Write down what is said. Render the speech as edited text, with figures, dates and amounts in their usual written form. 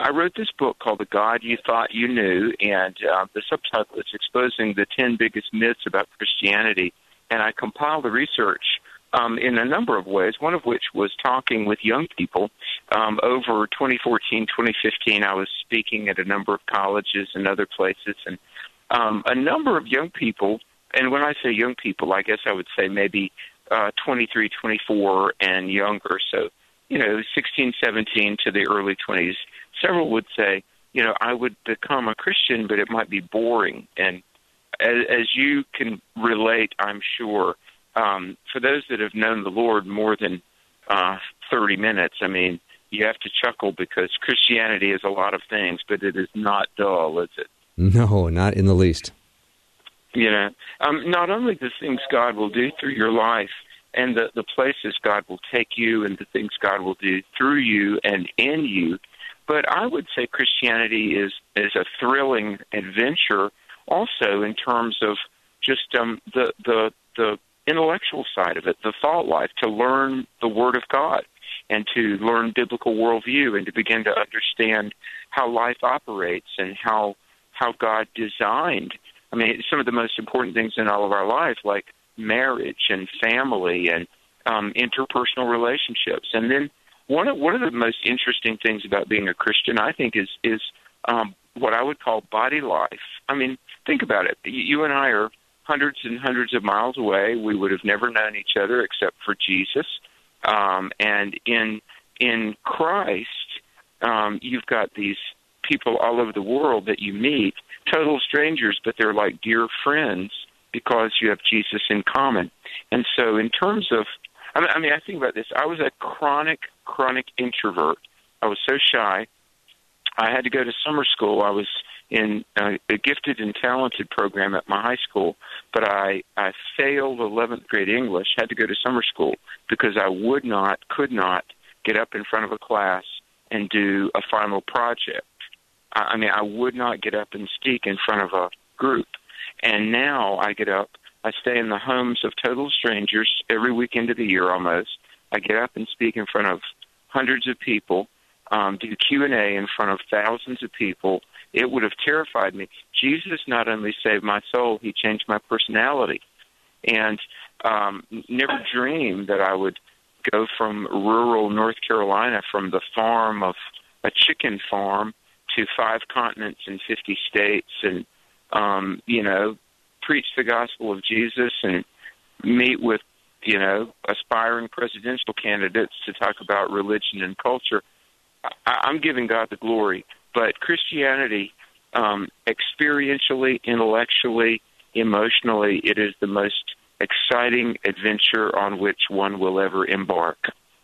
I wrote this book called The God You Thought You Knew, and the subtitle is Exposing the 10 Biggest Myths About Christianity. And I compiled the research in a number of ways, one of which was talking with young people. Over 2014, 2015, I was speaking at a number of colleges and other places, and a number of young people, and when I say young people, I guess I would say maybe 23, 24 and younger, so, 16, 17 to the early 20s. Several would say, I would become a Christian, but it might be boring. And as you can relate, I'm sure, for those that have known the Lord more than 30 minutes, I mean, you have to chuckle because Christianity is a lot of things, but it is not dull, is it? No, not in the least. Not only the things God will do through your life and the places God will take you and the things God will do through you and in you, but I would say Christianity is a thrilling adventure also in terms of just the intellectual side of it, the thought life, to learn the Word of God and to learn biblical worldview and to begin to understand how life operates and how God designed. I mean, some of the most important things in all of our life, like marriage and family and interpersonal relationships. And then one of the most interesting things about being a Christian, I think, is what I would call body life. I mean, think about it. You and I are hundreds and hundreds of miles away. We would have never known each other except for Jesus. And in Christ, you've got these people all over the world that you meet, total strangers, but they're like dear friends because you have Jesus in common. And so in terms of, I think about this. I was a chronic introvert. I was so shy. I had to go to summer school. I was in a gifted and talented program at my high school, but I failed 11th grade English, had to go to summer school because I could not get up in front of a class and do a final project. I would not get up and speak in front of a group. And now I get up, I stay in the homes of total strangers every weekend of the year almost. I get up and speak in front of hundreds of people, do Q&A in front of thousands of people. It would have terrified me. Jesus not only saved my soul, he changed my personality. And never dreamed that I would go from rural North Carolina, from the farm of a chicken farm, to 5 continents and 50 states and, preach the gospel of Jesus and meet with, aspiring presidential candidates to talk about religion and culture. I'm giving God the glory. But Christianity, experientially, intellectually, emotionally, it is the most exciting adventure on which one will ever embark.